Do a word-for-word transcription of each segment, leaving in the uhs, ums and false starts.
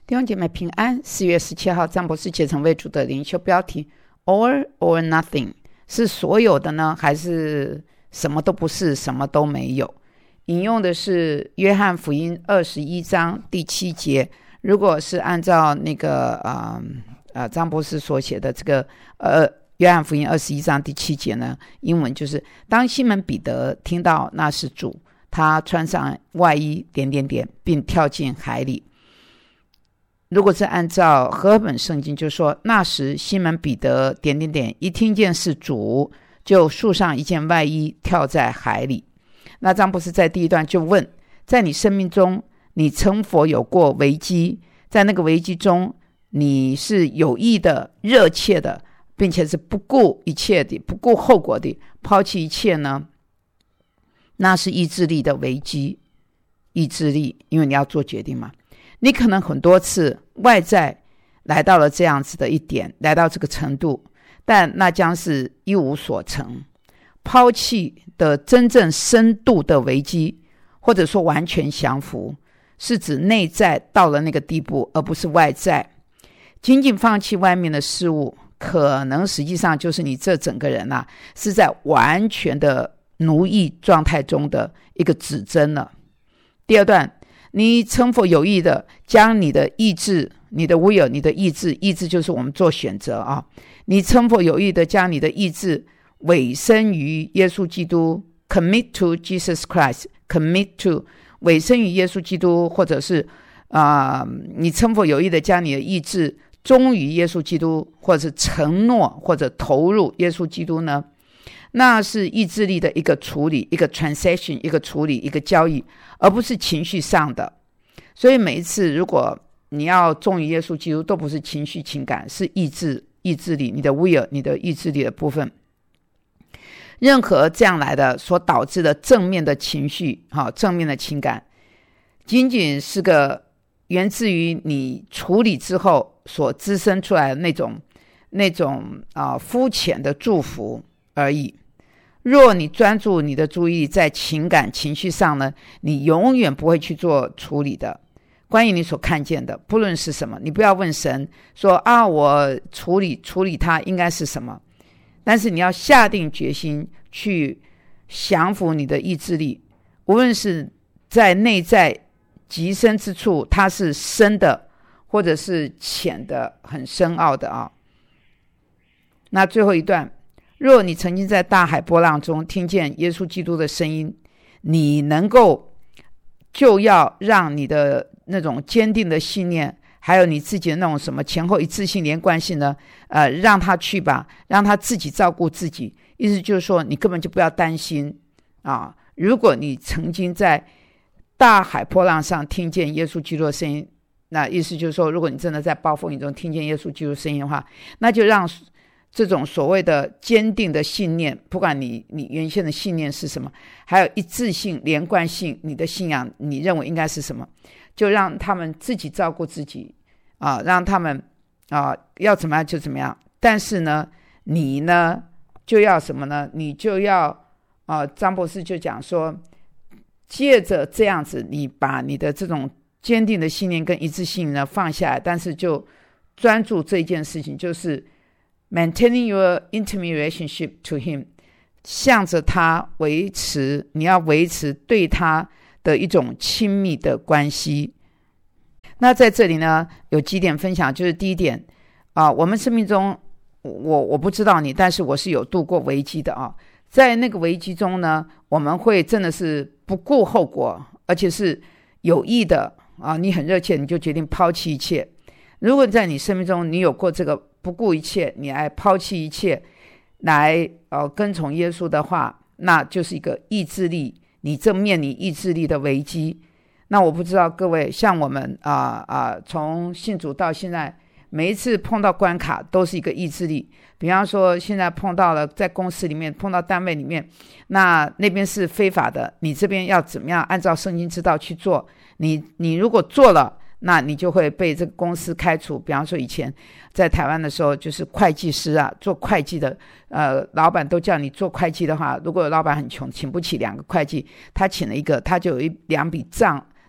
弟兄姐妹平安。四月十七号，张博士竭诚为主的灵修标题 All or Nothing， 是所有的呢，还是什么都不是，什么都没有？引用的是约翰福音二十一章第七节。如果是按照那个呃呃张博士所写的这个呃约翰福音二十一章第七节呢，英文就是当西门彼得听到那是主，他穿上外衣点点点，并跳进海里。如果是按照和合本圣经，就说那时西门彼得点点点一听见是主，就束上一件外衣跳在海里。那张博士在第一段就问，在你生命中你曾否有过危机？在那个危机中你是有意的、热切的，并且是不顾一切的、不顾后果的抛弃一切呢？那是意志力的危机。意志力，因为你要做决定嘛。你可能很多次外在来到了这样子的一点，来到这个程度，但那将是一无所成。抛弃的真正深度的危机，或者说完全降服，是指内在到了那个地步，而不是外在。仅仅放弃外面的事物，可能实际上就是你这整个人啊，是在完全的奴役状态中的一个指针了。第二段，你曾否有意的将你的意志，你的 will， 你的意志，意志就是我们做选择啊。你曾否有意的将你的意志委身于耶稣基督 ，commit to Jesus Christ，commit to 委身于耶稣基督，或者是啊、呃，你曾否有意的将你的意志忠于耶稣基督，或者是承诺或者投入耶稣基督呢？那是意志力的一个处理，一个 transaction， 一个处理，一个交易，而不是情绪上的。所以每一次如果你要忠于耶稣基督，都不是情绪情感，是意志意志力，你的 will， 你的意志力的部分。任何这样来的所导致的正面的情绪，正面的情感，仅仅是个源自于你处理之后所滋生出来的那种那种啊肤浅的祝福而已。若你专注你的注意力在情感情绪上呢，你永远不会去做处理的。关于你所看见的，不论是什么，你不要问神说啊，我处理处理它应该是什么，但是你要下定决心去降服你的意志力，无论是在内在极深之处，它是深的或者是浅的，很深奥的啊。那最后一段，若你曾经在大海波浪中听见耶稣基督的声音，你能够就要让你的那种坚定的信念，还有你自己的那种什么前后一致性连贯性呢，呃，让他去吧，让他自己照顾自己。意思就是说，你根本就不要担心啊。如果你曾经在大海波浪上听见耶稣基督的声音，那意思就是说，如果你真的在暴风雨中听见耶稣基督的声音的话，那就让这种所谓的坚定的信念，不管你你原先的信念是什么，还有一致性连贯性，你的信仰你认为应该是什么，就让他们自己照顾自己啊，让他们啊要怎么样就怎么样。但是呢，你呢就要什么呢？你就要啊，张博士就讲说，借着这样子，你把你的这种坚定的信念跟一致性呢放下来，但是就专注这一件事情，就是maintaining your intimate relationship to him， 向着他维持，你要维持对他的一种亲密的关系。那在这里呢，有几点分享，就是第一点啊，我们生命中，我我不知道你，但是我是有度过危机的啊。在那个危机中呢，我们会真的是不顾后果，而且是有意的啊，你很热切，你就决定抛弃一切。如果在你生命中你有过这个不顾一切，你来抛弃一切来、呃、跟从耶稣的话，那就是一个意志力，你正面临意志力的危机。那我不知道各位，像我们啊啊，从信主到现在，每一次碰到关卡都是一个意志力。比方说现在碰到了在公司里面，碰到单位里面，那那边是非法的，你这边要怎么样按照圣经之道去做，你你如果做了，那你就会被这个公司开除。比方说以前在台湾的时候，就是会计师啊，做会计的呃，老板都叫你做会计的话，如果老板很穷，请不起两个会计，他请了一个，他就有一两笔账，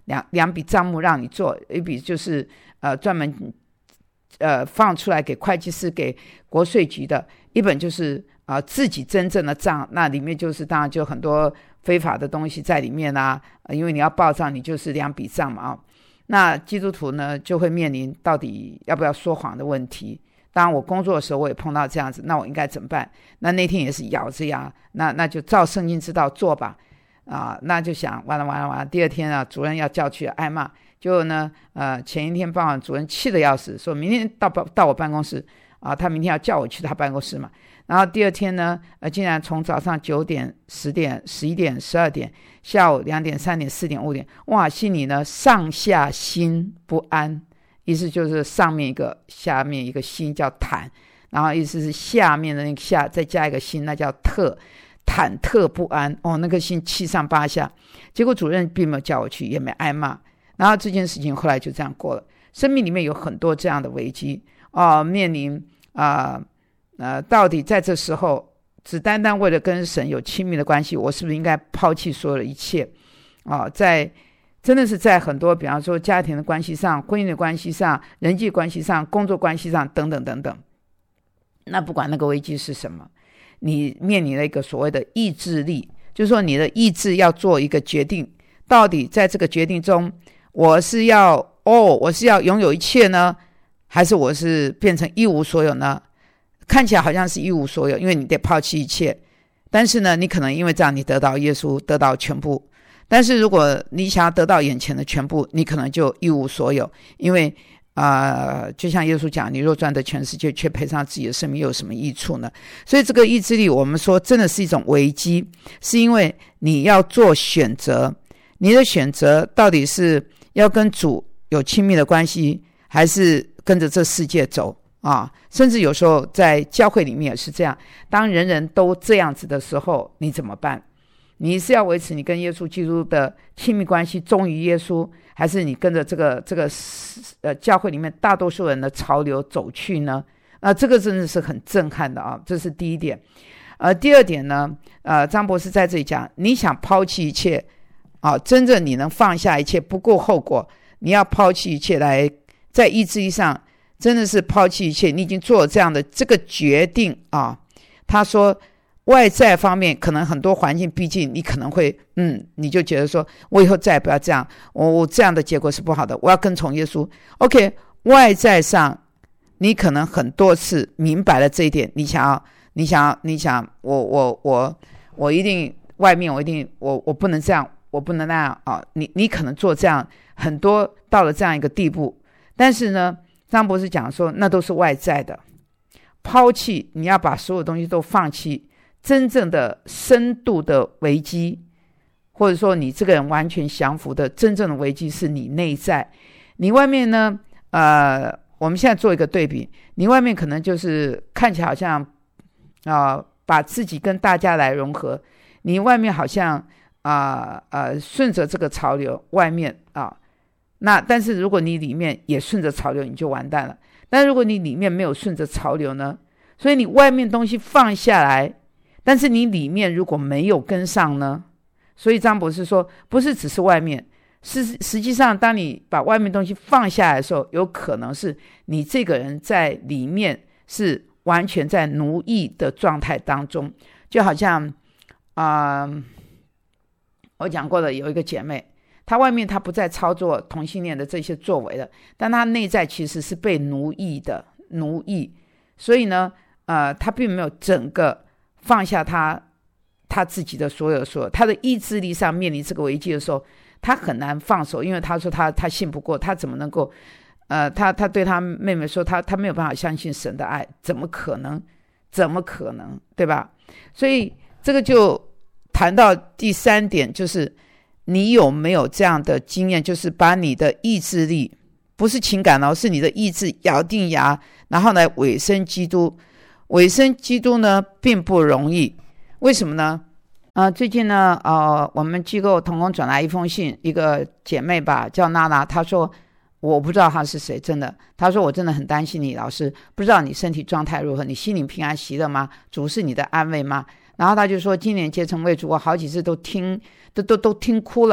两两笔账目让你做，一笔就是呃专门呃放出来给会计师给国税局的，一本就是啊、呃、自己真正的账，那里面就是当然就很多非法的东西在里面啊，呃、因为你要报账，你就是两笔账嘛啊。那基督徒呢就会面临到底要不要说谎的问题。当然我工作的时候我也碰到这样子，那我应该怎么办？那那天也是咬着牙，那那就照圣经之道做吧啊，那就想完了完了完了，第二天啊主任要叫去挨骂，就呢呃前一天傍晚主任气得要死，说明天到到我办公室啊，他明天要叫我去他办公室嘛。然后第二天呢呃竟然从早上九点十点十一点十二点下午两点三点四点五点，哇，心里呢上下心不安，意思就是上面一个下面一个心叫忐，然后意思是下面的那个下再加一个心，那叫特，忐忑不安哦，那个心七上八下。结果主任并没有叫我去，也没挨骂，然后这件事情后来就这样过了。生命里面有很多这样的危机哦，面临啊 呃, 呃，到底在这时候只单单为了跟神有亲密的关系，我是不是应该抛弃所有的一切啊、哦？在真的是在很多比方说家庭的关系上、婚姻的关系上、人际关系上、工作关系上等等等等。那不管那个危机是什么，你面临了一个所谓的意志力，就是说你的意志要做一个决定，到底在这个决定中我是要哦我是要拥有一切呢，还是我是变成一无所有呢？看起来好像是一无所有，因为你得抛弃一切，但是呢你可能因为这样你得到耶稣，得到全部。但是如果你想要得到眼前的全部，你可能就一无所有，因为呃，就像耶稣讲，你若赚得全世界却赔上自己的生命，又有什么益处呢？所以这个意志力我们说真的是一种危机，是因为你要做选择，你的选择到底是要跟主有亲密的关系，还是跟着这世界走啊？甚至有时候在教会里面也是这样，当人人都这样子的时候，你怎么办？你是要维持你跟耶稣基督的亲密关系，忠于耶稣，还是你跟着这个这个呃教会里面大多数人的潮流走去呢？啊，这个真的是很震撼的啊，这是第一点。呃，第二点呢，呃，张博士在这里讲，你想抛弃一切啊，真正你能放下一切，不顾后果，你要抛弃一切来在意志力上，真的是抛弃一切，你已经做了这样的这个决定啊。他说。外在方面可能很多环境，毕竟你可能会嗯，你就觉得说我以后再也不要这样，我我这样的结果是不好的，我要跟从耶稣。 OK， 外在上你可能很多次明白了这一点，你想要你想要你想我我我我一定外面我一定我我不能这样，我不能那样啊！你你可能做这样很多到了这样一个地步，但是呢张博士讲说那都是外在的，抛弃你要把所有东西都放弃，真正的深度的危机，或者说你这个人完全降服的真正的危机是你内在。你外面呢呃，我们现在做一个对比，你外面可能就是看起来好像啊、呃，把自己跟大家来融合，你外面好像啊 呃, 呃顺着这个潮流外面啊，那但是如果你里面也顺着潮流，你就完蛋了。但如果你里面没有顺着潮流呢，所以你外面东西放下来，但是你里面如果没有跟上呢？所以张博士说，不是只是外面，是实际上当你把外面东西放下来的时候，有可能是你这个人在里面是完全在奴役的状态当中。就好像啊、呃，我讲过的有一个姐妹，她外面她不再操作同性恋的这些作为了，但她内在其实是被奴役的奴役，所以呢呃，她并没有整个放下他他自己的所有所有，他的意志力上面临这个危机的时候，他很难放手，因为他说他他信不过，他怎么能够呃，他他对他妹妹说他他没有办法相信神的爱，怎么可能怎么可能，对吧？所以这个就谈到第三点，就是你有没有这样的经验，就是把你的意志力，不是情感哦，是你的意志咬定牙，然后来委身基督。委身基督呢并不容易，为什么呢？呃，最近呢呃，我们机构同工转来一封信，一个姐妹吧叫娜娜，她说我不知道她是谁，真的，她说我真的很担心你老师，不知道你身体状态如何，你心灵平安喜乐吗？主是你的安慰吗？然后她就说今年结成为主，我好几次都听都都都听哭了，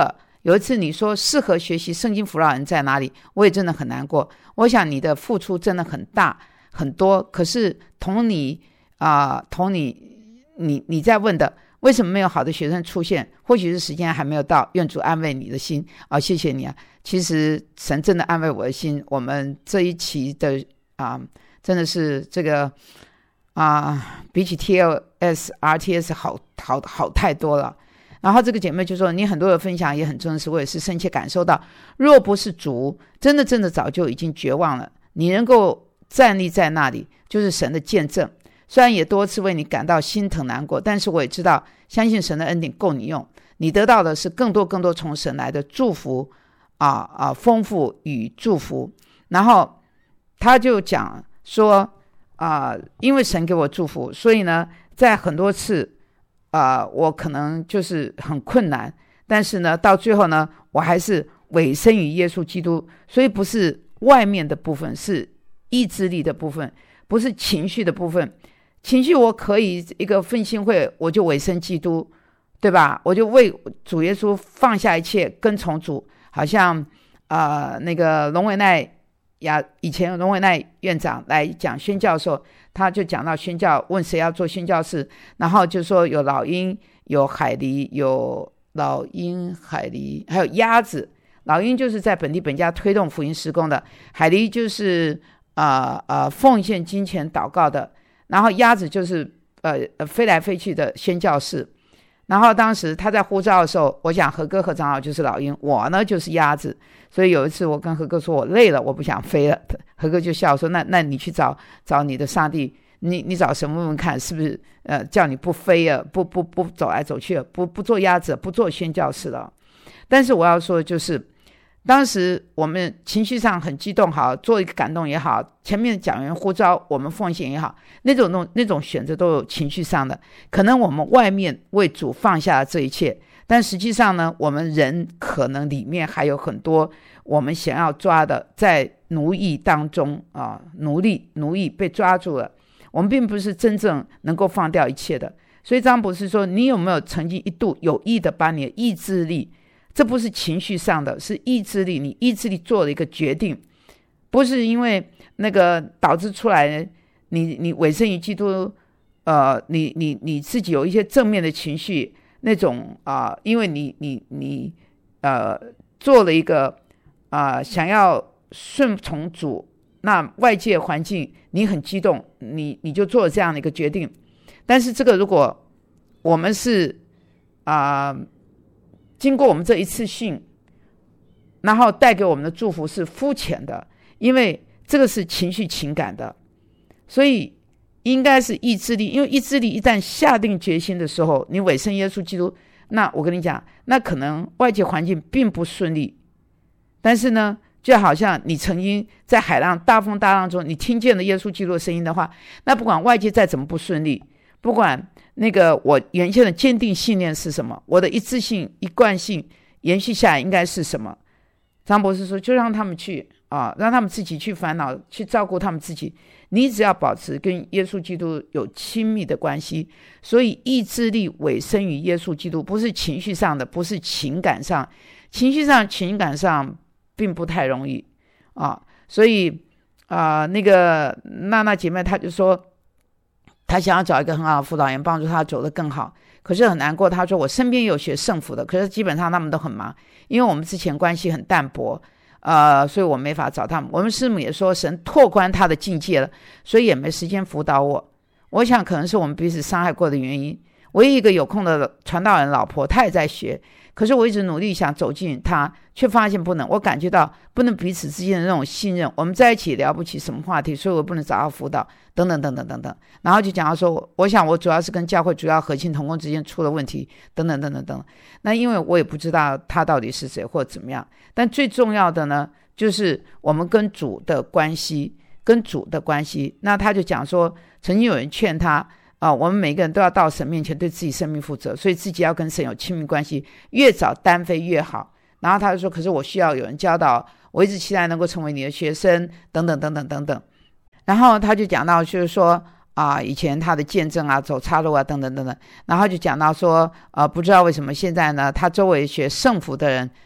有一次你说适合学习圣经辅导人在哪里，我也真的很难过。我想你的付出真的很大很多，可是同你啊、呃，同你你你在问的为什么没有好的学生出现，或许是时间还没有到，愿主安慰你的心啊、哦，谢谢你啊。其实神真的安慰我的心，我们这一期的啊、呃，真的是这个啊、呃，比起 T L S、R T S 好好好太多了。然后这个姐妹就说，你很多的分享也很真实，我也是深切感受到，若不是主真的真的早就已经绝望了，你能够站立在那里就是神的见证。虽然也多次为你感到心疼难过，但是我也知道相信神的恩典够你用，你得到的是更多更多从神来的祝福啊啊，丰富与祝福。然后他就讲说啊，因为神给我祝福，所以呢在很多次啊、呃，我可能就是很困难，但是呢到最后呢我还是委身于耶稣基督。所以不是外面的部分，是意志力的部分，不是情绪的部分。情绪我可以一个分心会我就委身基督，对吧？我就为主耶稣放下一切跟从主。好像呃那个龙维奈呀，以前龙维奈院长来讲宣教的时候，他就讲到宣教，问谁要做宣教士，然后就说有老鹰，有海狸，有老鹰海狸还有鸭子。老鹰就是在本地本家推动福音事工的，海狸就是呃呃奉献金钱祷告的，然后鸭子就是呃飞来飞去的宣教士。然后当时他在呼召的时候，我想何哥何长老就是老鹰，我呢就是鸭子。所以有一次我跟何哥说我累了，我不想飞了，何哥就笑说那那你去找找你的上帝，你你找神问问看是不是呃叫你不飞啊，不不不走来走去，不不做鸭子，不做宣教士了。但是我要说的就是当时我们情绪上很激动，好做一个感动也好，前面讲员呼召我们奉献也好，那种那种那种选择都有情绪上的。可能我们外面为主放下了这一切，但实际上呢，我们人可能里面还有很多我们想要抓的，在奴役当中啊，奴隶奴役被抓住了，我们并不是真正能够放掉一切的。所以张博士说，你有没有曾经一度有意的把你的意志力，这不是情绪上的，是意志力，你意志力做了一个决定，不是因为那个导致出来你你委身于基督，呃，你你你自己有一些正面的情绪，那种啊、呃，因为你你你呃做了一个啊、呃、想要顺从主，那外界环境你很激动，你你就做了这样的一个决定。但是这个如果我们是啊、呃、经过我们这一次性，然后带给我们的祝福是肤浅的，因为这个是情绪情感的，所以应该是意志力。因为意志力一旦下定决心的时候，你委身耶稣基督，那我跟你讲，那可能外界环境并不顺利，但是呢就好像你曾经在海浪大风大浪中，你听见了耶稣基督的声音的话，那不管外界再怎么不顺利，不管那个我原先的坚定信念是什么，我的一致性一贯性延续下来应该是什么。张博士说就让他们去啊，让他们自己去烦恼，去照顾他们自己，你只要保持跟耶稣基督有亲密的关系。所以意志力委身于耶稣基督，不是情绪上的，不是情感上，情绪上情感上并不太容易啊。所以啊、呃，那个娜娜姐妹她就说她想要找一个很好的辅导员帮助她走得更好，可是很难过。她说我身边有学圣福的，可是基本上他们都很忙，因为我们之前关系很淡薄，呃，所以我没法找他们。我们师母也说神拓宽他的境界了，所以也没时间辅导我。我想可能是我们彼此伤害过的原因。唯一一个有空的传道人老婆，她也在学，可是我一直努力想走进她，却发现不能。我感觉到不能彼此之间的那种信任，我们在一起聊不起什么话题，所以我不能找到辅导，等等等等等等。然后就讲到说，我想我主要是跟教会主要核心同工之间出了问题，等等等等等等。那因为我也不知道他到底是谁或怎么样，但最重要的呢，就是我们跟主的关系，跟主的关系。那他就讲说，曾经有人劝他啊、呃，我们每个人都要到神面前对自己生命负责，所以自己要跟神有亲密关系，越早单飞越好。然后他就说，可是我需要有人教导，我一直期待能够成为你的学生，等等等等等等。然后他就讲到就是说啊、呃，以前他的见证啊，走岔路啊，等等等等。然后就讲到说呃，不知道为什么现在呢，他周围学圣福的人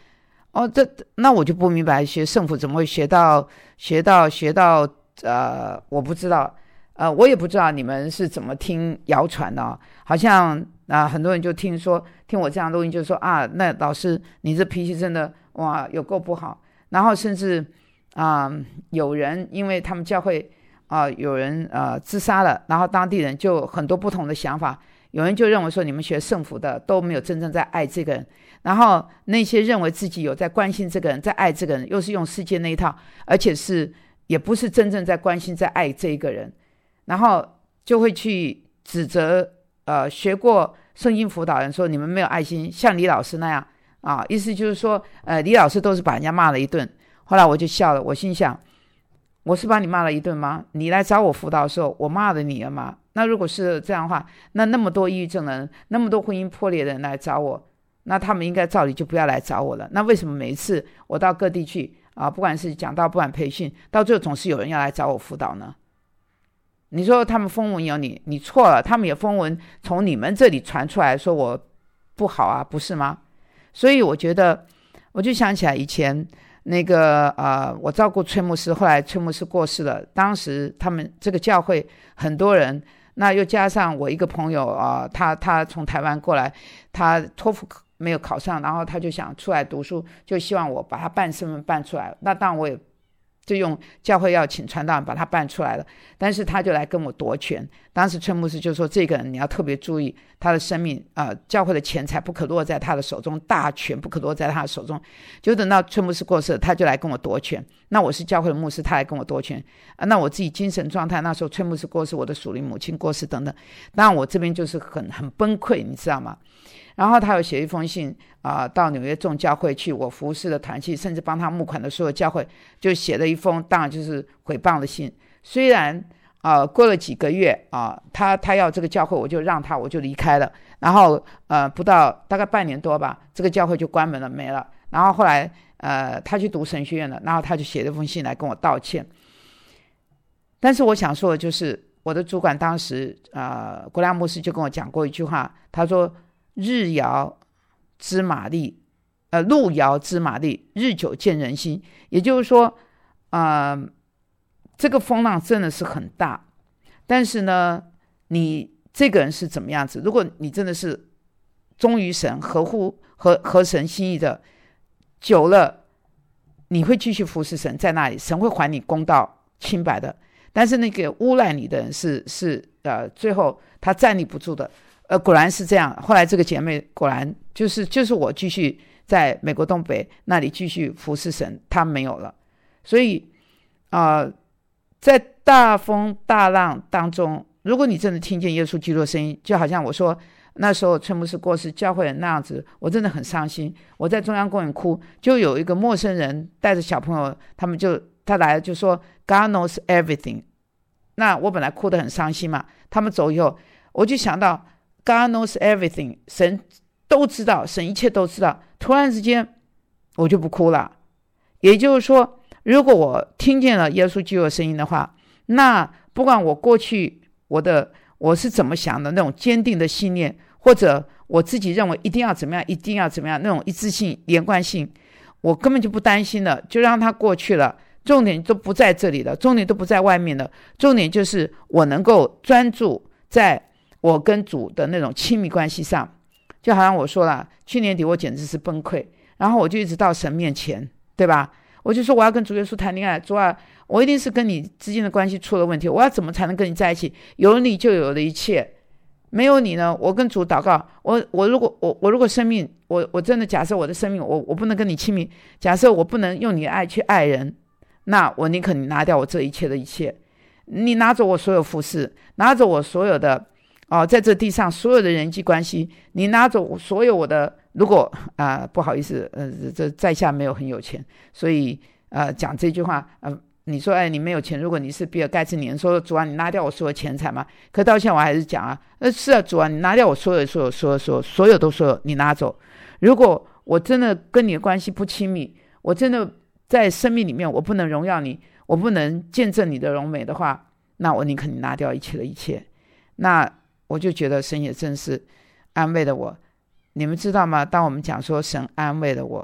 哦，这那我就不明白，学圣父怎么会学到学到学到呃，我不知道，呃，我也不知道你们是怎么听谣传的、哦，好像啊、呃，很多人就听说听我这样录音，就说啊，那老师你这脾气真的哇有够不好，然后甚至啊、呃、有人因为他们教会啊、呃、有人呃自杀了，然后当地人就很多不同的想法。有人就认为说你们学圣福的都没有真正在爱这个人，然后那些认为自己有在关心这个人在爱这个人，又是用世界那一套，而且是也不是真正在关心在爱这一个人，然后就会去指责呃学过圣经辅导人说你们没有爱心，像李老师那样啊，意思就是说呃李老师都是把人家骂了一顿。后来我就笑了，我心想我是把你骂了一顿吗？你来找我辅导的时候我骂了你了吗？那如果是这样的话，那那么多抑郁症的人，那么多婚姻破裂的人来找我，那他们应该照理就不要来找我了。那为什么每一次我到各地去啊，不管是讲道不管培训，到最后总是有人要来找我辅导呢？你说他们风闻有你，你错了，他们也风闻从你们这里传出来说我不好啊，不是吗？所以我觉得，我就想起来以前那个呃，我照顾崔牧师，后来崔牧师过世了，当时他们这个教会很多人。那又加上我一个朋友啊、呃，他他从台湾过来，他托福没有考上，然后他就想出来读书，就希望我把他办身份办出来。那当然我也就用教会要请传道人把他办出来了，但是他就来跟我夺权。当时崔牧师就说这个人你要特别注意他的生命呃，教会的钱财不可落在他的手中，大权不可落在他的手中。就等到崔牧师过世，他就来跟我夺权。那我是教会的牧师，他来跟我夺权、啊、那我自己精神状态，那时候崔牧师过世，我的属灵母亲过世等等，当然我这边就是很很崩溃，你知道吗？然后他有写一封信啊、呃，到纽约众教会去，我服侍的团契，甚至帮他募款的所有教会，就写了一封，当然就是诽谤的信。虽然啊、呃，过了几个月啊、呃，他他要这个教会，我就让他，我就离开了。然后呃，不到大概半年多吧，这个教会就关门了，没了。然后后来呃，他去读神学院了，然后他就写了封信来跟我道歉。但是我想说的就是，我的主管当时呃，国亮牧师就跟我讲过一句话，他说。日遥知马力，呃，路遥知马力，日久见人心。也就是说，呃，这个风浪真的是很大，但是呢，你这个人是怎么样子？如果你真的是忠于神、合乎合合神心意的，久了，你会继续服侍神，在那里，神会还你公道清白的。但是那个诬赖你的人是是呃，最后他站立不住的。呃，果然是这样。后来这个姐妹果然就是就是我继续在美国东北那里继续服侍神，她没有了。所以啊、呃，在大风大浪当中，如果你真的听见耶稣基督的声音，就好像我说那时候崔牧师过世，教会人那样子，我真的很伤心。我在中央公园哭，就有一个陌生人带着小朋友，他们就他来了就说 God knows everything。那我本来哭得很伤心嘛，他们走以后，我就想到。God knows everything， 神都知道，神一切都知道。突然之间我就不哭了。也就是说，如果我听见了耶稣基督的声音的话，那不管我过去我的我是怎么想的，那种坚定的信念，或者我自己认为一定要怎么样一定要怎么样那种一致性连贯性，我根本就不担心了，就让它过去了。重点都不在这里了，重点都不在外面了，重点就是我能够专注在我跟主的那种亲密关系上。就好像我说了，去年底我简直是崩溃，然后我就一直到神面前，对吧？我就说我要跟主耶稣谈恋爱，主啊，我一定是跟你之间的关系出了问题，我要怎么才能跟你在一起？有了你就有了一切，没有你呢？我跟主祷告，我我如果我我如果生命，我我真的假设我的生命，我我不能跟你亲密，假设我不能用你的爱去爱人，那我宁可你拿掉我这一切的一切，你拿走我所有服侍，拿走我所有的哦，在这地上所有的人际关系，你拿走所有我的，如果啊、呃、不好意思，呃，这在下没有很有钱，所以呃讲这句话，呃，你说哎你没有钱，如果你是比尔盖茨，你能说主啊你拿掉我所有钱财吗？可到现在我还是讲啊，呃是啊主啊你拿掉我所有所有所有所有所有都所有你拿走。如果我真的跟你的关系不亲密，我真的在生命里面我不能荣耀你，我不能见证你的荣美的话，那我宁可你拿掉一切的一切。那我就觉得神也真是安慰了我。你们知道吗？当我们讲说神安慰了我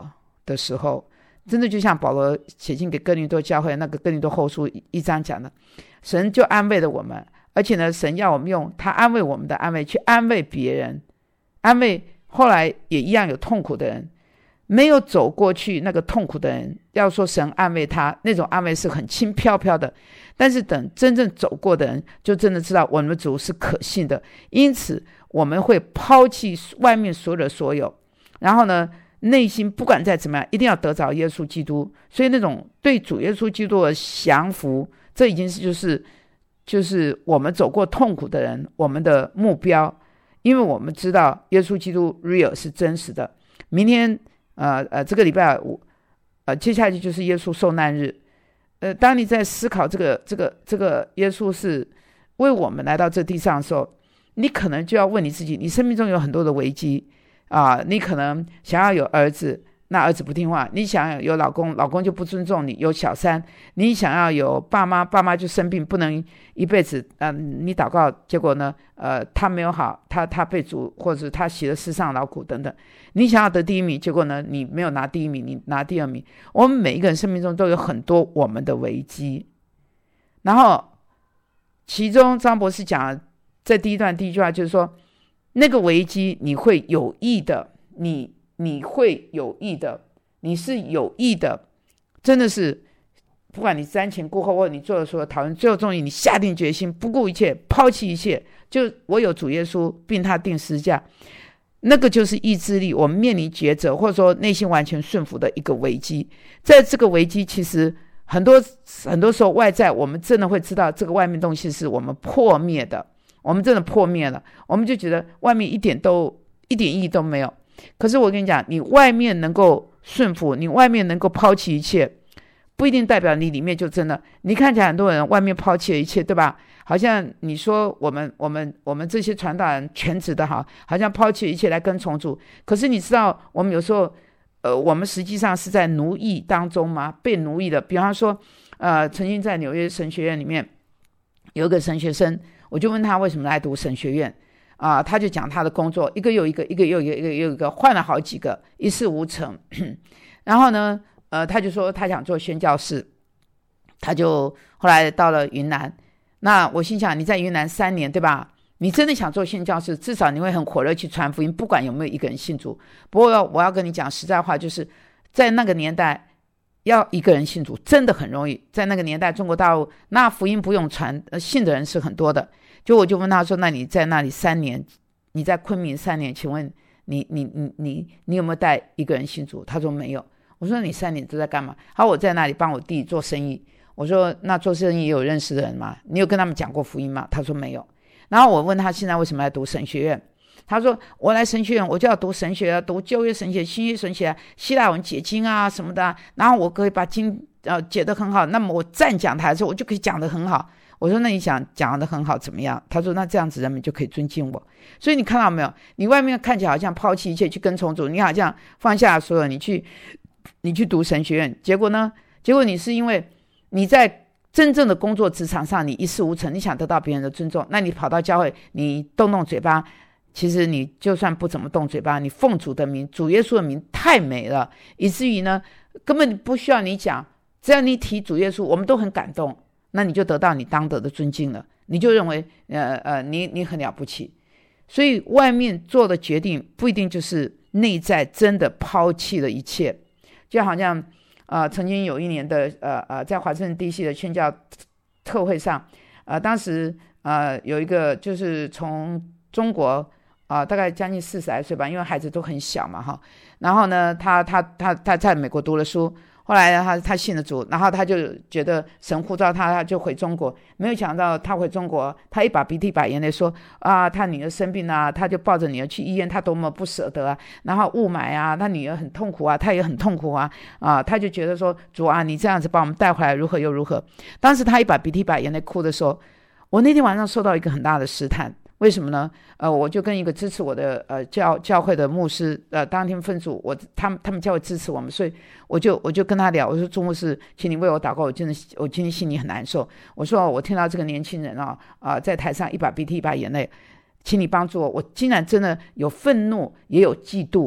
的时候，真的就像保罗写信给哥林多教会那个哥林多后书一章讲的，神就安慰了我们，而且呢，神要我们用他安慰我们的安慰去安慰别人，安慰后来也一样有痛苦的人。没有走过去那个痛苦的人，要说神安慰他，那种安慰是很轻飘飘的，但是等真正走过的人，就真的知道我们的主是可信的。因此我们会抛弃外面所有的所有，然后呢，内心不管再怎么样，一定要得着耶稣基督。所以那种对主耶稣基督的降服，这已经是就是就是我们走过痛苦的人我们的目标，因为我们知道耶稣基督 real 是真实的。明天呃呃，这个礼拜五，呃，接下去就是耶稣受难日。呃，当你在思考这个这个这个耶稣是为我们来到这地上的时候，你可能就要问你自己，你生命中有很多的危机啊、呃，你可能想要有儿子，那儿子不听话；你想要有老公，老公就不尊重你；有小三，你想要有爸妈，爸妈就生病，不能一辈子。嗯、呃，你祷告，结果呢，呃，他没有好，他他被逐，或者他洗了世上劳苦等等。你想要得第一名，结果呢，你没有拿第一名，你拿第二名。我们每一个人生命中都有很多我们的危机，然后其中张博士讲在第一段第一句话就是说，那个危机你会有意的，你你会有意的，你是有意的，真的是不管你瞻前顾后，或者你做的所有讨论，最后终于你下定决心，不顾一切，抛弃一切，就我有主耶稣，并他定十字架。那个就是意志力，我们面临抉择，或者说内心完全顺服的一个危机。在这个危机，其实很多很多时候外在我们真的会知道这个外面东西是我们破灭的，我们真的破灭了，我们就觉得外面一点都一点意义都没有。可是我跟你讲，你外面能够顺服，你外面能够抛弃一切，不一定代表你里面就真的。你看起来很多人外面抛弃了一切，对吧？好像你说我们我们我们这些传道人全职的哈，好像抛弃一切来跟从主。可是你知道，我们有时候，呃，我们实际上是在奴役当中吗？被奴役的。比方说，呃，曾经在纽约神学院里面有一个神学生，我就问他为什么来读神学院啊、呃？他就讲他的工作，一个又一个，一个又一个，一个又一个，换了好几个，一事无成。然后呢，呃，他就说他想做宣教士，他就后来到了云南。那我心想，你在云南三年，对吧？你真的想做宣教士，至少你会很火热去传福音，不管有没有一个人信主。不过我要跟你讲实在话，就是在那个年代，要一个人信主真的很容易。在那个年代，中国大陆那福音不用传，信的人是很多的。就我就问他说：“那你在那里三年，你在昆明三年，请问你你你你你有没有带一个人信主？”他说没有。我说你三年都在干嘛？他说我在那里帮我弟做生意。我说那做生意也有认识的人吗？你有跟他们讲过福音吗？他说没有。然后我问他现在为什么来读神学院，他说我来神学院我就要读神学，读旧约神学、新约神学、希腊文解经啊什么的，然后我可以把经呃解得很好，那么我站讲台的时候我就可以讲得很好。我说那你想讲得很好怎么样？他说那这样子人们就可以尊敬我。所以你看到没有，你外面看起来好像抛弃一切去跟从主，你好像放下所有，你去你去读神学院，结果呢结果你是因为你在真正的工作职场上你一事无成，你想得到别人的尊重，那你跑到教会你动动嘴巴，其实你就算不怎么动嘴巴，你奉主的名，主耶稣的名太美了，以至于呢根本不需要你讲，只要你提主耶稣我们都很感动，那你就得到你当得的尊敬了，你就认为呃呃你你很了不起。所以外面做的决定不一定就是内在真的抛弃了一切。就好像呃，曾经有一年的呃呃，在华盛顿 D C 的宣教特会上，呃，当时呃有一个就是从中国啊、呃，大概将近四十来岁吧，因为孩子都很小嘛哈。然后呢，他他他他在美国读了书，后来他他信了主，然后他就觉得神呼召他，他就回中国。没有想到他回中国，他一把鼻涕一把眼泪说啊，他女儿生病啊，他就抱着女儿去医院，他多么不舍得啊。然后雾霾啊，他女儿很痛苦啊，他也很痛苦啊啊，他就觉得说主啊，你这样子把我们带回来，如何又如何。当时他一把鼻涕一把眼泪哭的时候，我那天晚上受到一个很大的试探。为什么呢？呃，我就跟一个支持我的呃教教会的牧师，呃，当天分组，我他们他们教会支持我们，所以我就我就跟他聊，我说朱牧师，请你为我祷告，我真的我今天心里很难受。我说我听到这个年轻人啊啊、呃、在台上一把鼻涕一把眼泪，请你帮助我。我竟然真的有愤怒，也有嫉妒。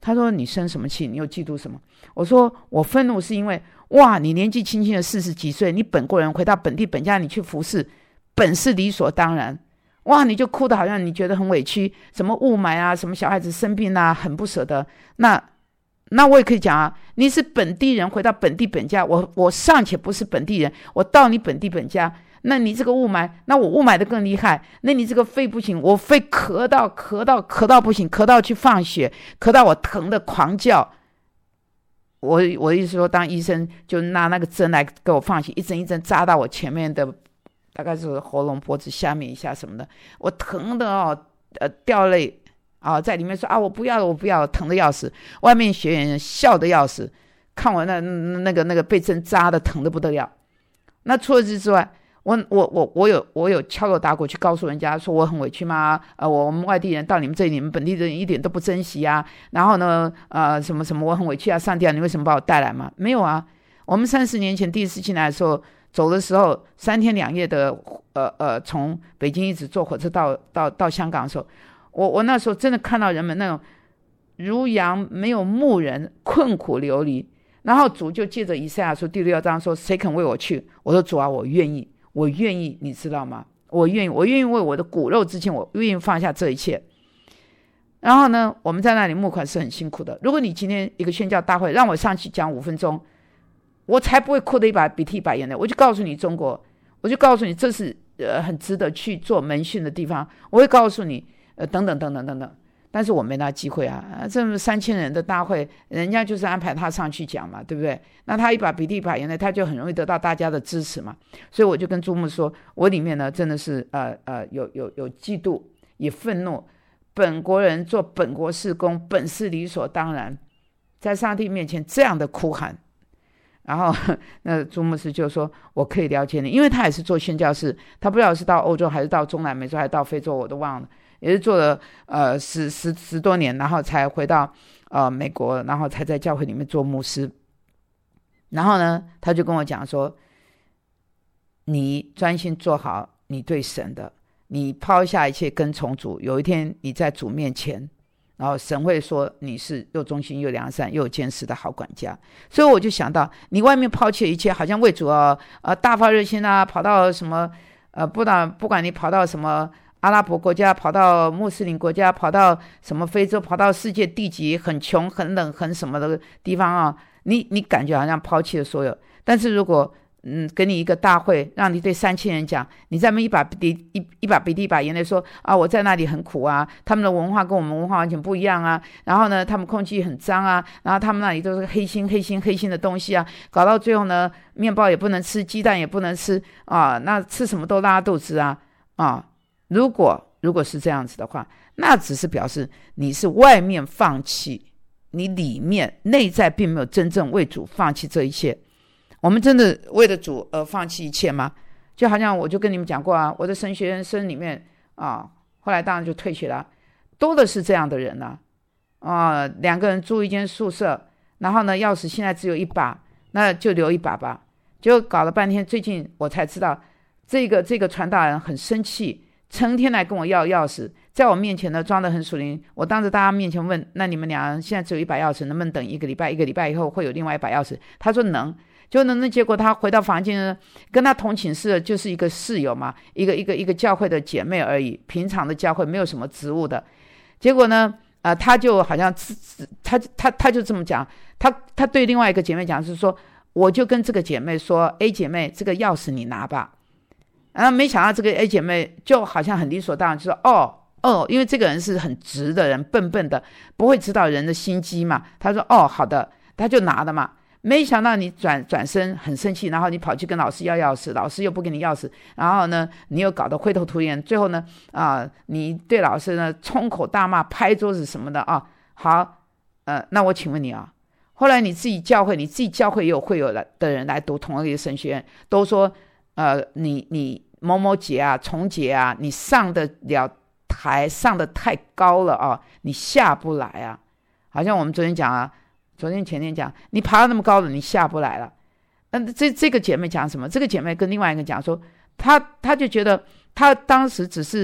他说你生什么气？你又嫉妒什么？我说我愤怒是因为哇，你年纪轻轻的四十几岁，你本国人回到本地本家，你去服侍，本是理所当然。哇，你就哭得好像你觉得很委屈，什么雾霾啊，什么小孩子生病啊，很不舍得。那那我也可以讲啊，你是本地人回到本地本家，我我尚且不是本地人，我到你本地本家，那你这个雾霾，那我雾霾的更厉害，那你这个肺不行，我肺咳到咳到咳到不行，咳到去放血，咳到我疼的狂叫。我我意思说，当医生就拿那个针来给我放血，一针一针扎到我前面的，大概是喉咙、脖子下面一下什么的，我疼的哦，呃，掉泪啊，在里面说啊，我不要了，我不要了，疼的要死。外面学员笑的要死，看我那那个那个被针扎的疼的不得了。那除了这之外，我我我我有我有敲锣打鼓去告诉人家说我很委屈吗？呃，我们外地人到你们这里，你们本地人一点都不珍惜啊。然后呢，呃，什么什么我很委屈啊，上帝啊，你为什么把我带来嘛？没有啊，我们三十年前第一次进来的时候，走的时候三天两夜的，呃呃，从北京一直坐火车到到到香港的时候，我我那时候真的看到人们那种如羊没有牧人，困苦流离。然后主就借着以赛亚书第六章说，谁肯为我去？我说主啊，我愿意。我愿意，你知道吗？我愿意，我愿意为我的骨肉之亲，我愿意放下这一切。然后呢，我们在那里募款是很辛苦的。如果你今天一个宣教大会让我上去讲五分钟，我才不会哭得一把鼻涕一把眼泪。我就告诉你中国，我就告诉你这是呃很值得去做门训的地方。我会告诉你呃等等等等等等。但是我没那机会啊，这么三千人的大会，人家就是安排他上去讲嘛，对不对？那他一把鼻涕一把眼泪，他就很容易得到大家的支持嘛。所以我就跟朱牧说，我里面呢真的是呃呃有有有嫉妒，也愤怒。本国人做本国事工，本是理所当然，在上帝面前这样的哭喊。然后那朱牧师就说，我可以了解你，因为他也是做宣教士，他不知道是到欧洲还是到中南美洲还是到非洲，我都忘了。也是做了呃十十十多年，然后才回到呃美国，然后才在教会里面做牧师。然后呢，他就跟我讲说，你专心做好你对神的，你抛下一切跟从主，有一天你在主面前，然后神会说你是又忠心又良善又有见识的好管家。所以我就想到，你外面抛弃一切，好像为主啊呃大发热心啊，跑到什么呃不管不管你跑到什么阿拉伯国家，跑到穆斯林国家，跑到什么非洲，跑到世界地级很穷很冷很什么的地方啊，你你感觉好像抛弃了所有。但是如果嗯给你一个大会，让你对三千人讲，你在那一把鼻一一把鼻涕一把眼泪说啊，我在那里很苦啊，他们的文化跟我们文化完全不一样啊，然后呢他们空气很脏啊，然后他们那里都是黑心黑心黑心的东西啊，搞到最后呢面包也不能吃，鸡蛋也不能吃啊，那吃什么都拉肚子啊啊。如果如果是这样子的话，那只是表示你是外面放弃，你里面内在并没有真正为主放弃这一切。我们真的为了主而放弃一切吗？就好像我就跟你们讲过啊，我的神学生里面啊，后来当然就退学了，多的是这样的人啊，啊，两个人住一间宿舍，然后呢钥匙现在只有一把，那就留一把吧。就搞了半天，最近我才知道，这个这个传道人很生气，成天来跟我要钥匙，在我面前呢装得很属灵。我当着大家面前问，那你们俩现在只有一把钥匙，能不能等一个礼拜？一个礼拜以后会有另外一把钥匙。他说能，就能。那结果他回到房间呢，跟他同寝室的就是一个室友嘛，一个一个一个教会的姐妹而已，平常的教会没有什么职务的。结果呢，呃，他就好像他他他就这么讲，他他对另外一个姐妹讲是说，我就跟这个姐妹说 ，A 姐妹，这个钥匙你拿吧。然后没想到这个 A 姐妹就好像很理所当然，就说哦哦，因为这个人是很直的人，笨笨的，不会知道人的心机嘛。他说哦好的，他就拿了嘛。没想到你转转身很生气，然后你跑去跟老师要钥匙，老师又不给你钥匙，然后呢你又搞得灰头土脸，最后呢啊、呃、你对老师呢冲口大骂，拍桌子什么的啊。好，呃，那我请问你啊，后来你自己教会，你自己教会也有会有的人来读同一个神学院，都说。呃，你你某某姐啊，虫姐啊，你上得了台，上得太高了啊，你下不来啊。好像我们昨天讲啊，昨天前天讲，你爬到那么高了，你下不来了。嗯，这这个姐妹讲什么？这个姐妹跟另外一个讲说，她她就觉得她当时只是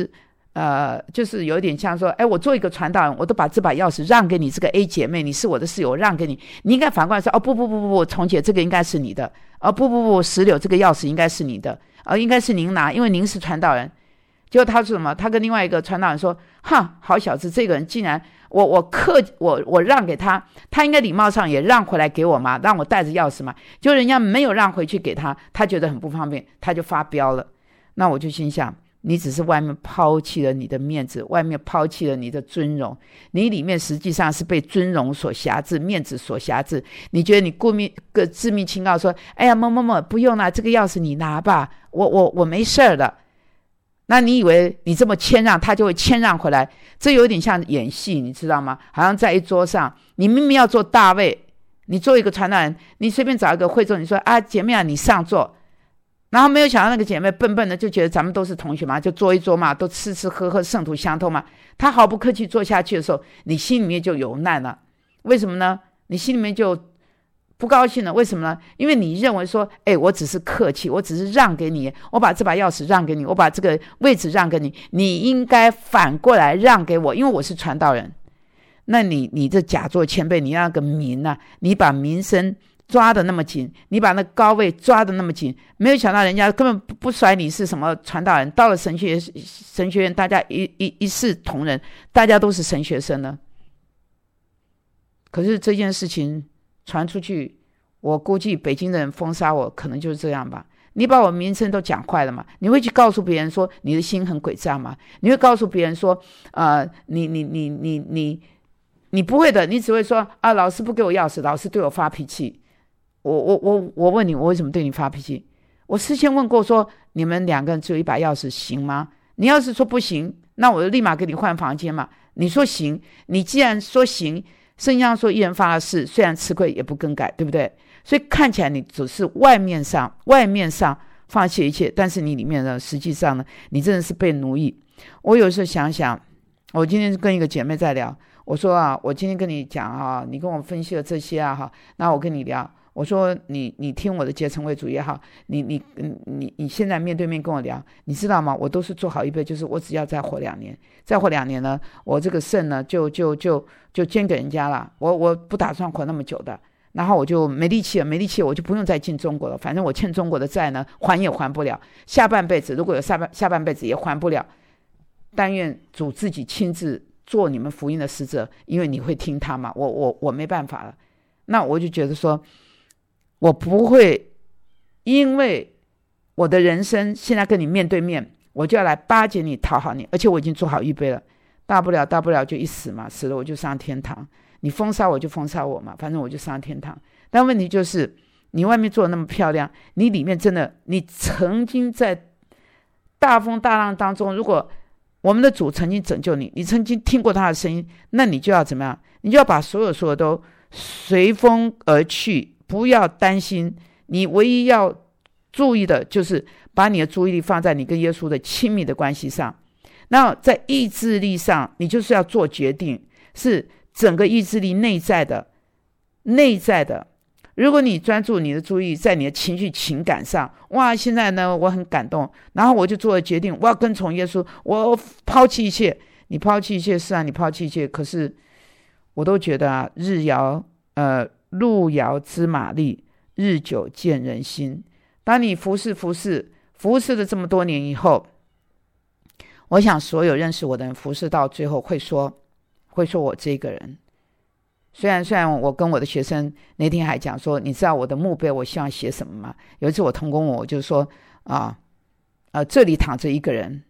呃，就是有点像说，哎，我做一个传道人，我都把这把钥匙让给你这个 A 姐妹，你是我的室友，我让给你，你应该反过来说，哦，不不不不不，彤姐这个应该是你的，哦不不不，石榴这个钥匙应该是你的，哦应该是您拿，因为您是传道人。结果他说什么？他跟另外一个传道人说：“哈，好小子，这个人竟然我我客我我让给他，他应该礼貌上也让回来给我嘛，让我带着钥匙嘛。就人家没有让回去给他，他觉得很不方便，他就发飙了。那我就心想，你只是外面抛弃了你的面子，外面抛弃了你的尊荣，你里面实际上是被尊荣所辖制，面子所辖制。你觉得你故命个自命清高说，哎呀某某某不用啦，这个钥匙你拿吧，我我我没事的。”那你以为你这么谦让，他就会谦让回来？这有点像演戏，你知道吗？好像在一桌上，你明明要做大位，你做一个传道人，你随便找一个会众，你说啊，姐妹啊，你上座。然后没有想到那个姐妹笨笨的，就觉得咱们都是同学嘛，就坐一桌嘛，都吃吃喝喝，圣徒相通嘛。她毫不客气坐下去的时候，你心里面就有难了。为什么呢？你心里面就不高兴了，为什么呢？因为你认为说，哎，我只是客气，我只是让给你，我把这把钥匙让给你，我把这个位置让给你，你应该反过来让给我，因为我是传道人。那你你这假作谦卑，你那个名啊，你把名声抓得那么紧，你把那高位抓得那么紧，没有想到人家根本不甩你是什么传道人，到了神学神学院，大家一一一视同仁，大家都是神学生呢。可是这件事情传出去，我估计北京的人封杀我可能就是这样吧。你把我名声都讲坏了嘛？你会去告诉别人说你的心很诡诈吗？你会告诉别人说呃，你你你你你你不会的，你只会说啊，老师不给我钥匙，老师对我发脾气。我我我我问你，我为什么对你发脾气？我事先问过说你们两个人只有一把钥匙行吗？你要是说不行，那我就立马给你换房间嘛。你说行，你既然说行，圣经上说一人发了誓，虽然吃亏也不更改，对不对？所以看起来你只是外面上外面上放弃一切，但是你里面呢，实际上呢，你真的是被奴役。我有时候想想，我今天跟一个姐妹在聊，我说啊，我今天跟你讲啊，你跟我分析了这些啊哈，那我跟你聊，我说你你听我的结成为主也好，你你你你现在面对面跟我聊，你知道吗？我都是做好预备，就是我只要再活两年，再活两年呢，我这个肾呢就就就就捐给人家了，我我不打算活那么久的。然后我就没力气了，没力气我就不用再进中国了，反正我欠中国的债呢还也还不了，下半辈子如果有下半下半辈子也还不了。但愿主自己亲自做你们福音的使者，因为你会听他嘛，我我我没办法了。那我就觉得说，我不会因为我的人生现在跟你面对面，我就要来巴结你讨好你，而且我已经做好预备了，大不了大不了就一死嘛，死了我就上天堂。你封杀我就封杀我嘛，反正我就上天堂。但问题就是你外面做的那么漂亮，你里面真的，你曾经在大风大浪当中，如果我们的主曾经拯救你，你曾经听过他的声音，那你就要怎么样？你就要把所有所有都随风而去，不要担心。你唯一要注意的就是把你的注意力放在你跟耶稣的亲密的关系上。那在意志力上，你就是要做决定，是整个意志力内在的内在的。如果你专注你的注意在你的情绪情感上，哇，现在呢我很感动，然后我就做了决定，我要跟从耶稣，我抛弃一切。你抛弃一切，是啊，你抛弃一切，可是我都觉得啊，日遥呃路遥知马力，日久见人心。当你服侍服侍服侍了这么多年以后，我想所有认识我的人服侍到最后会说会说我这个人，虽然虽然我跟我的学生那天还讲说，你知道我的墓碑我希望写什么吗？有一次我同工我就说啊，呃，这里躺着一个人，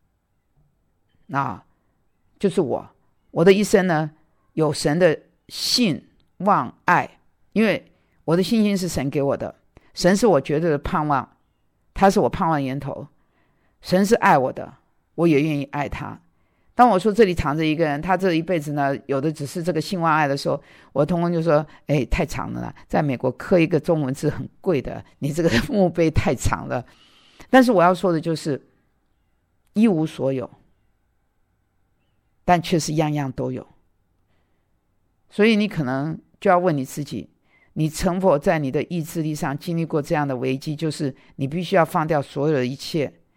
啊，就是我，我的一生呢有神的信望爱，因为我的信心是神给我的，神是我绝对的盼望，他是我盼望源头，神是爱我的，我也愿意爱他。当我说这里藏着一个人，他这一辈子呢有的只是这个信望爱的时候，我同工就说，哎，太长了啦，在美国刻一个中文字很贵的，你这个墓碑太长了。但是我要说的就是一无所有，但却是样样都有。所以你可能就要问你自己，你曾否在你的意志力上经历过这样的危机，就是你必须要放掉所有的一切，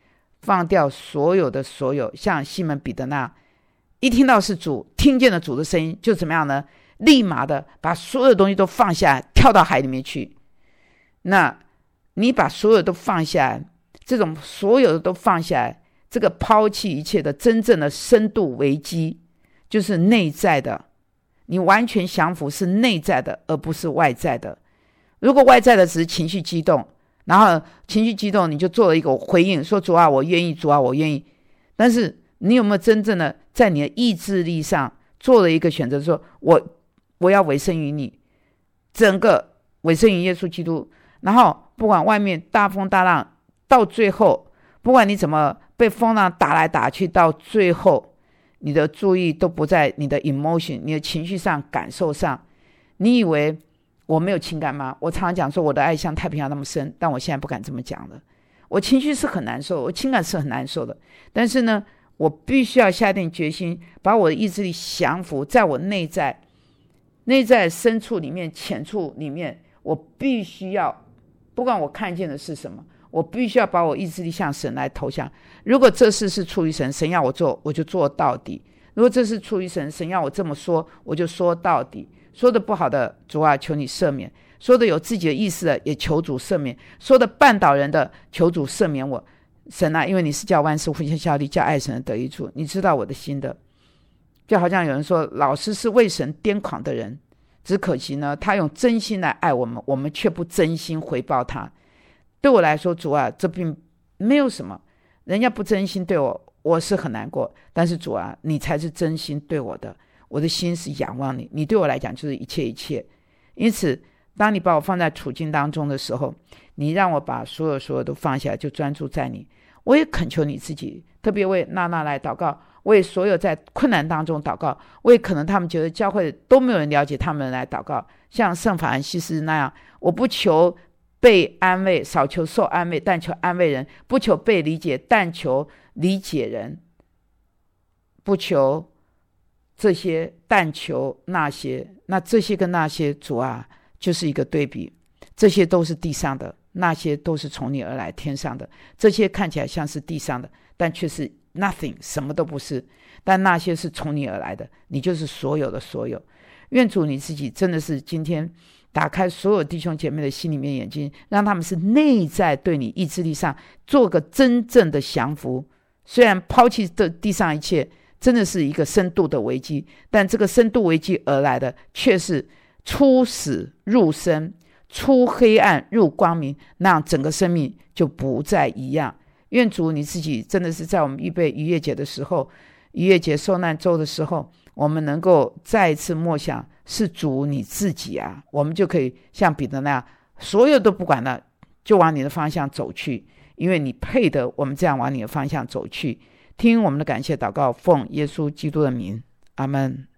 放掉所有的所有，像西门彼得那样，一听到是主，听见了主的声音，就怎么样呢？立马的把所有东西都放下，跳到海里面去。那你把所有都放下，这种所有的都放下来，这个抛弃一切的真正的深度危机，就是内在的，你完全降服是内在的，而不是外在的。如果外在的只是情绪激动，然后情绪激动你就做了一个回应，说主啊我愿意，主啊我愿意，但是你有没有真正的在你的意志力上做了一个选择，说我我要委身于你，整个委身于耶稣基督，然后不管外面大风大浪，到最后不管你怎么被风浪打来打去，到最后你的注意都不在你的 emotion 你的情绪上感受上。你以为我没有情感吗？我常常讲说我的爱像太平洋那么深，但我现在不敢这么讲了。我情绪是很难受，我情感是很难受的，但是呢我必须要下定决心，把我的意志力降服在我内在内在深处里面浅处里面，我必须要不管我看见的是什么，我必须要把我意志力向神来投降。如果这事是出于神，神要我做我就做到底，如果这是出于神，神要我这么说我就说到底。说的不好的主啊求你赦免，说的有自己的意思的也求主赦免，说的绊倒人的求主赦免我。神啊，因为你是叫万事互相效力，叫爱神的得益处，你知道我的心的。就好像有人说老师是为神癫狂的人，只可惜呢他用真心来爱我们，我们却不真心回报他。对我来说主啊这并没有什么，人家不真心对我我是很难过，但是主啊你才是真心对我的，我的心是仰望你，你对我来讲就是一切一切。因此当你把我放在处境当中的时候，你让我把所有所有都放下，就专注在你。我也恳求你自己，特别为娜娜来祷告，为所有在困难当中祷告，为可能他们觉得教会都没有人了解他们来祷告。像圣法兰西斯那样，我不求被安慰，少求受安慰，但求安慰人；不求被理解，但求理解人；不求这些，但求那些。那这些跟那些，主啊就是一个对比，这些都是地上的，那些都是从你而来天上的。这些看起来像是地上的，但却是 nothing 什么都不是，但那些是从你而来的，你就是所有的所有。愿主你自己真的是今天打开所有弟兄姐妹的心里面眼睛，让他们是内在对你意志力上做个真正的降服。虽然抛弃的地上一切真的是一个深度的危机，但这个深度危机而来的却是出死入生，出黑暗入光明，那样整个生命就不再一样。愿主你自己真的是在我们预备逾越节的时候，逾越节受难周的时候，我们能够再一次默想是主你自己啊，我们就可以像彼得那样，所有都不管了，就往你的方向走去，因为你配得我们这样往你的方向走去。听我们的感谢祷告，奉耶稣基督的名，阿们。